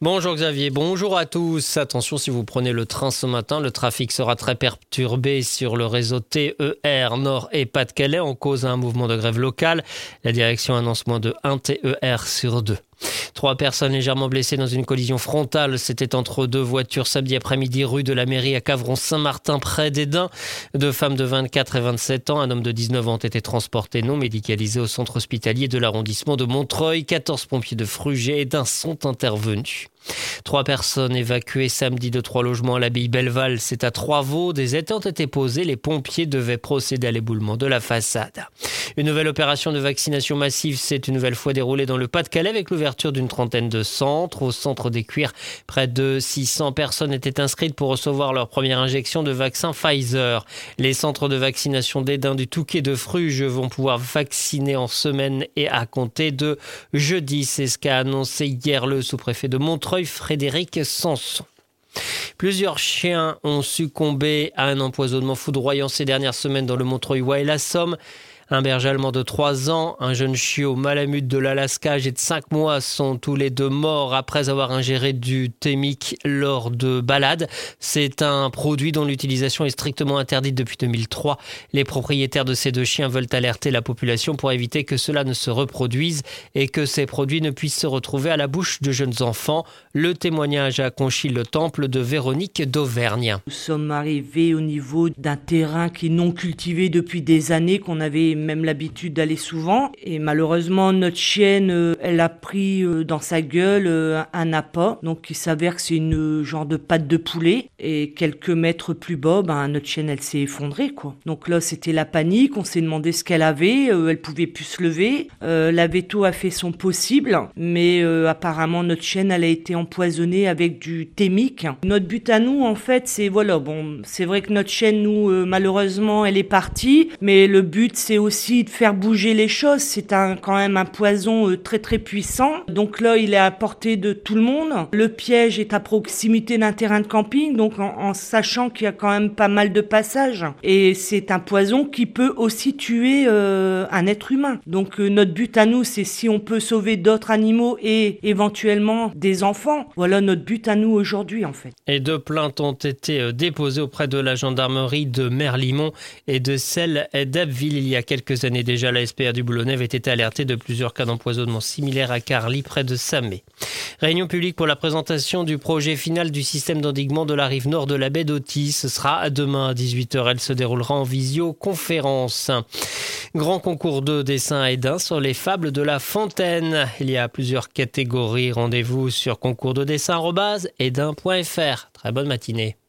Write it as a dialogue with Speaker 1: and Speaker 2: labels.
Speaker 1: Bonjour Xavier, bonjour à tous. Attention, si vous prenez le train ce matin, le trafic sera très perturbé sur le réseau TER Nord et Pas-de-Calais en cause d'un mouvement de grève locale. La direction annonce moins de 1 TER sur 2. 3 personnes légèrement blessées dans une collision frontale. C'était entre 2 voitures samedi après-midi rue de la Mairie à Cavron-Saint-Martin près d'Esdin. 2 femmes de 24 et 27 ans, un homme de 19 ans ont été transportés non médicalisés au centre hospitalier de l'arrondissement de Montreuil. 14 pompiers de Fruget et d'Esdin sont intervenus. 3 personnes évacuées samedi de 3 logements à l'abbaye Belleval. C'est à Trois-Vaux. Des étais ont été posés. Les pompiers devaient procéder à l'éboulement de la façade. Une nouvelle opération de vaccination massive s'est une nouvelle fois déroulée dans le Pas-de-Calais avec l'ouverture d'une trentaine de centres. Au centre des Cuirs, près de 600 personnes étaient inscrites pour recevoir leur première injection de vaccin Pfizer. Les centres de vaccination d'Esdin, du Touquet, de Fruges vont pouvoir vacciner en semaine et à compter de jeudi. C'est ce qu'a annoncé hier le sous-préfet de Montreuil, Frédéric Sanson. Plusieurs chiens ont succombé à un empoisonnement foudroyant ces dernières semaines dans le Montreuil-Ouai et la Somme. Un berger allemand de 3 ans, un jeune chiot malamute de l'Alaska âgé de 5 mois sont tous les 2 morts après avoir ingéré du thémique lors de balades. C'est un produit dont l'utilisation est strictement interdite depuis 2003. Les propriétaires de ces 2 chiens veulent alerter la population pour éviter que cela ne se reproduise et que ces produits ne puissent se retrouver à la bouche de jeunes enfants. Le témoignage à Conchy-le-Temple de Véronique d'Auvergne.
Speaker 2: Nous sommes arrivés au niveau d'un terrain qui est non cultivé depuis des années, qu'on avait même l'habitude d'aller souvent. Et malheureusement, notre chienne, elle a pris dans sa gueule un appât. Donc il s'avère que c'est une genre de patte de poulet. Et quelques mètres plus bas, notre chienne, elle s'est effondrée, quoi. Donc là, c'était la panique. On s'est demandé ce qu'elle avait. Elle pouvait plus se lever. La véto a fait son possible. Mais apparemment, notre chienne, elle a été empoisonnée avec du thémique. Notre but à nous, en fait, c'est c'est vrai que notre chienne, nous, malheureusement, elle est partie. Mais le but, c'est aussi de faire bouger les choses. C'est quand même un poison très très puissant. Donc là, il est à portée de tout le monde. Le piège est à proximité d'un terrain de camping, donc en sachant qu'il y a quand même pas mal de passages. Et c'est un poison qui peut aussi tuer un être humain. Donc notre but à nous, c'est si on peut sauver d'autres animaux et éventuellement des enfants. Voilà notre but à nous aujourd'hui, en fait.
Speaker 1: Et 2 plaintes ont été déposées auprès de la gendarmerie de Merlimont et de celle d'Abbeville. Il y a quelques années déjà, la SPA du Boulonnais avait été alertée de plusieurs cas d'empoisonnement similaires à Carly, près de Samé. Réunion publique pour la présentation du projet final du système d'endiguement de la rive nord de la baie d'Authie. Ce sera demain à 18h. Elle se déroulera en visioconférence. Grand concours de dessin à Esdin sur les fables de La Fontaine. Il y a plusieurs catégories. Rendez-vous sur concours de dessin@esdin.fr. Très bonne matinée.